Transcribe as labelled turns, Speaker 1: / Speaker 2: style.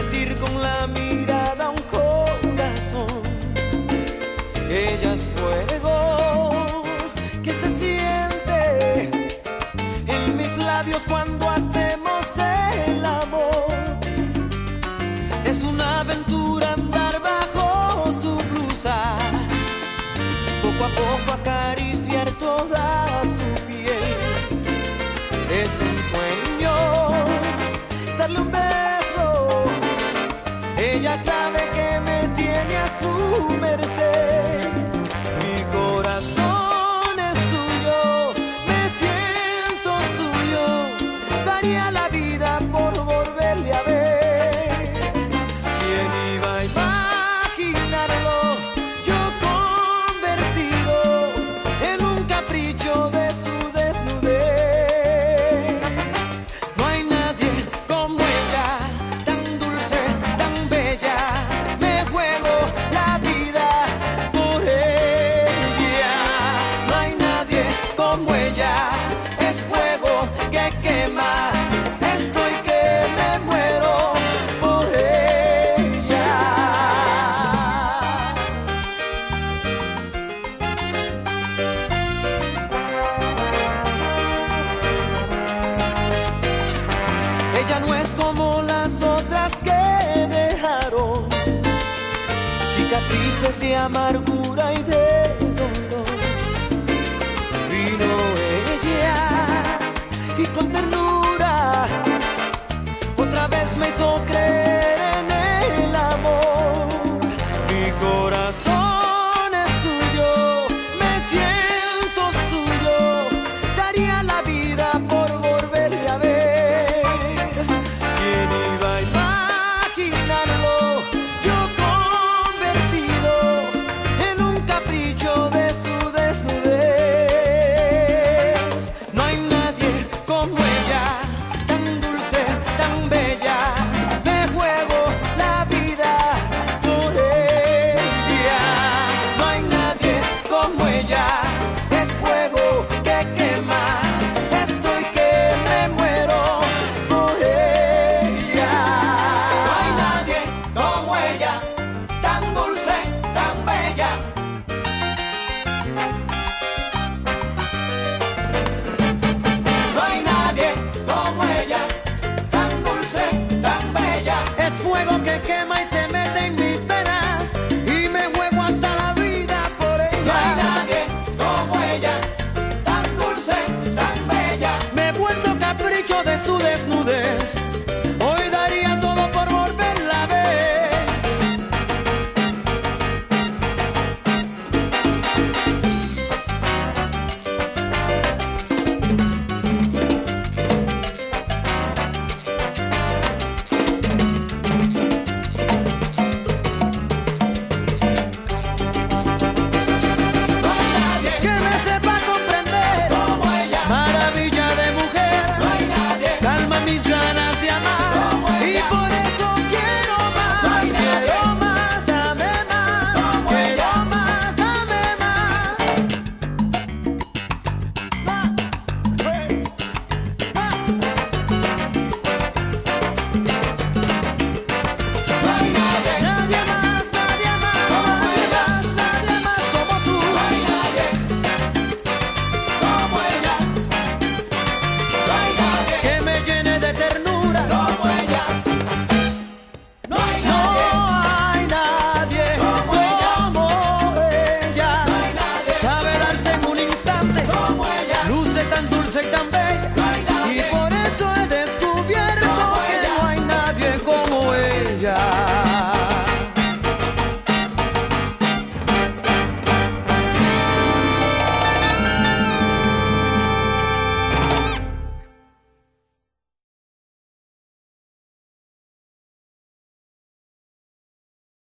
Speaker 1: latir con la mirada un corazón. Ella es fuego que se siente en mis labios cuando hacemos el amor. Es una aventura andar bajo su blusa, poco a poco acariciar toda su piel. Es un sueño darle un beso. Ella sabe que me tiene a su merced. Mi corazón es suyo, me siento suyo. Daría la vida por volverle a ver. ¿Quién iba a imaginarlo? Yo convertido en un capricho de su desnudez. No hay nadie como ella, tan dulce, tan bella. Me juego la vida por ella. No hay nadie como ella, es fuego que quema. Estoy que me muero por ella. Ella no es como las otras que dejaron cicatrices de amargura y de dolor. Vino ella y con ternura otra vez me hizo creer en el amor. Mi corazón es suyo, me siento suyo. Daría la vida por volverle a ver. ¿Quién iba a imaginarlo? Yo convertido en un capricho de su desnudez. No hay nadie como ella, tan dulce, tan bella. Me juego la vida por ella. No hay nadie como ella, es fuego que quema. Estoy que me muero por ella. No hay nadie como ella, tan dulce, tan bella. No hay nadie como ella, tan dulce, tan bella. Es fuego que quema y se mete en mis venas y me juego hasta la vida por ella. No hay nadie como ella, tan dulce, tan bella. Me he vuelto capricho de su desnudez. Hoy daría todo por volverla a ver. No hay nadie que me sepa comprender como ella, maravilla de mujer. No hay nadie, calma mis ganas de amar como ella, y por eso quiero más. No hay nadie, quiero más, dame más como quiero ella, más, dame más. No hay nadie, nadie más como ella, nadie más como tú. No hay nadie como ella, no hay nadie que me llene de ternura como ella. No hay nadie como ella, no hay nadie sabe darse en un instante como ella, luce tan dulce y tan bella.